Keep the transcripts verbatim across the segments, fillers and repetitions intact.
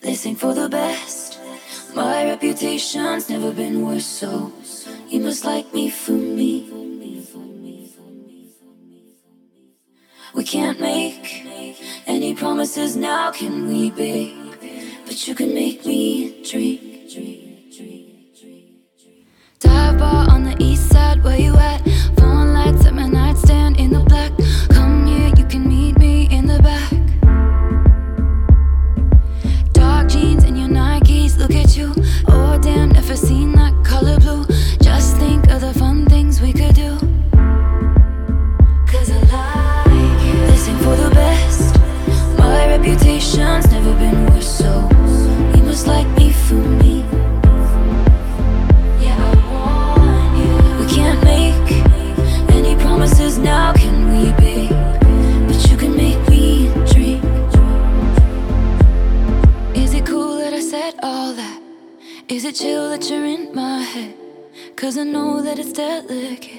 This ain't for the best. My reputation's never been worse, so you must like me for me. We can't make any promises now, can we, babe? But you can make me drink. Dive bar on the east side, where you at? Phone lights at my nightstand in the black. Come here, you can meet me in the back. Dark jeans and your Nikes, look at you. Oh damn, never seen that color blue. Just think of the fun things we could do. Cause I like it. This ain't for the best. My reputation's never been worse, so you must like me for me. Yeah, I want you. We can't make any promises now, can we, babe? But you can make me dream. Is it cool that I said all that? Is it chill that you're in my head? Cause I know that it's delicate.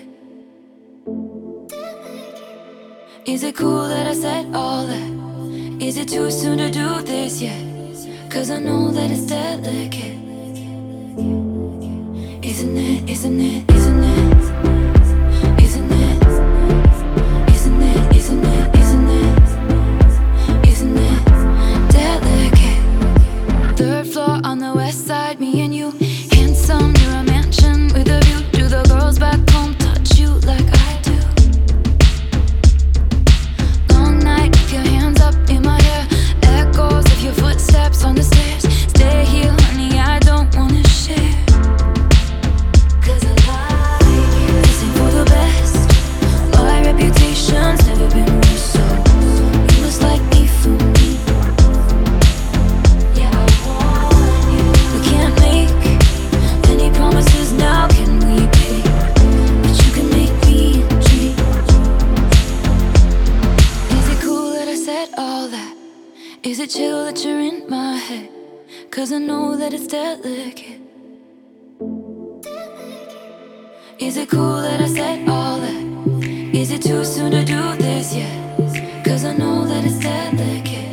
Is it cool that I said all that? Is it too soon to do this yet? Cause I know that it's delicate. Isn't it, isn't it, isn't it? Isn't it? Isn't it, isn't it, isn't it? Isn't it delicate? Third floor on the west side, me and you. Handsome, near a mansion with a view. Do the girls back home touch you like I do? Long night, keep your hands up in my hair. Echoes of your footsteps on the stairs. Stay here, honey, I don't wanna share. Cause I like it. This ain't for the best. My reputation's never been worse, so you must like me for me. Yeah, I want you. We can't make any promises now, can we, babe? But you can make me dream. Is it cool that I said all that? Is it chill that you're in my head? Cause I know that it's delicate. Is it cool that I said all that? Is it too soon to do this yet? Cause I know that it's delicate.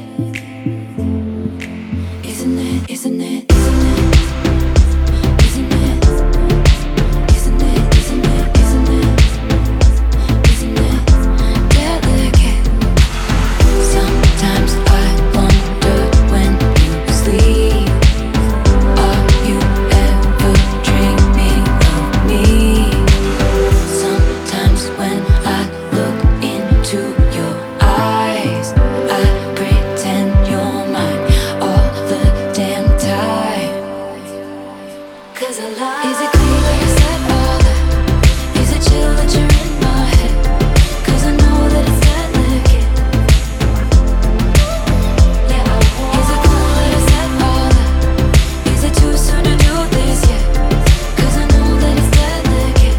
Isn't it, isn't it, isn't it? Isn't it? Isn't it, isn't it, isn't it? Isn't it delicate? Sometimes I wonder when you sleep, are you ever dreaming of me? Sometimes when I look into your eyes, I pretend you're mine all the damn time. Cause I lie. Is it cool that I said all that? Is it chill that you're in my head? Cause I know that it's delicate. Yeah, I want. Is it cool that I said all that? Is it too soon to do this yet? Cause I know that it's delicate.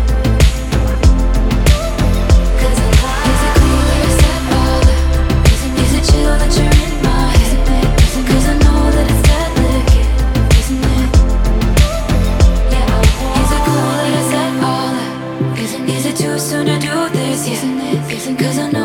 Cause I lie. Is it cool that I said all that? Is it chill that you're in my head? Cause I know that it's delicate. Isn't it? Yeah, I want. Is it cool that I said all that? Is it too soon to do this yet? Cause I know